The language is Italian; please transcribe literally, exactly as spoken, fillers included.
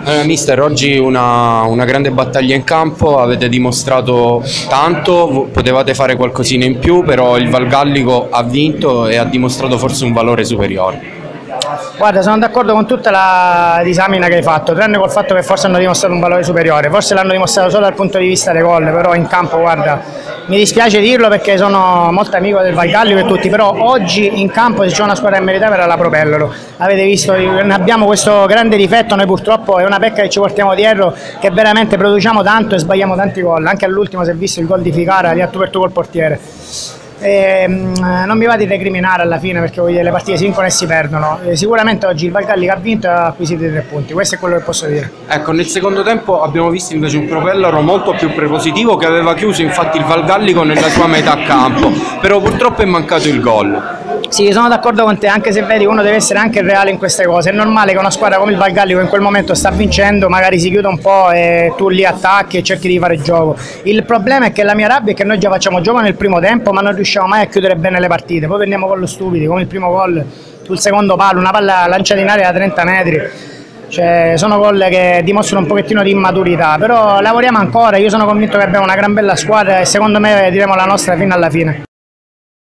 Eh, mister, oggi una, una grande battaglia in campo, avete dimostrato tanto, potevate fare qualcosina in più, però il Valgallico ha vinto e ha dimostrato forse un valore superiore. Guarda, sono d'accordo con tutta la disamina che hai fatto, tranne col fatto che forse hanno dimostrato un valore superiore, forse l'hanno dimostrato solo dal punto di vista dei gol, però in campo, guarda, mi dispiace dirlo perché sono molto amico del Valgallico e tutti, però oggi in campo se c'è una squadra che meritava era la Propellolo. Avete visto, abbiamo questo grande difetto, noi purtroppo è una pecca che ci portiamo dietro, che veramente produciamo tanto e sbagliamo tanti gol, anche all'ultimo si è visto il gol di Ficara, lì a tu per tu col portiere. E, mh, non mi va di recriminare alla fine perché dire, le partite si vincono e si perdono. E sicuramente oggi il Valgallico ha vinto e ha acquisito i tre punti, questo è quello che posso dire. Ecco, nel secondo tempo abbiamo visto invece un Propellaro molto più prepositivo che aveva chiuso infatti il Valgallico nella sua metà campo, però purtroppo è mancato il gol. Sì, sono d'accordo con te, anche se vedi uno deve essere anche reale in queste cose. È normale che una squadra come il Valgallico in quel momento sta vincendo, magari si chiude un po' e tu lì attacchi e cerchi di fare gioco. Il problema è che la mia rabbia è che noi già facciamo gioco nel primo tempo ma non riusciamo mai a chiudere bene le partite. Poi prendiamo gol stupidi, come il primo gol sul secondo palo, una palla lanciata in aria da trenta metri. Cioè, sono gol che dimostrano un pochettino di immaturità, però lavoriamo ancora, io sono convinto che abbiamo una gran bella squadra e secondo me diremo la nostra fino alla fine.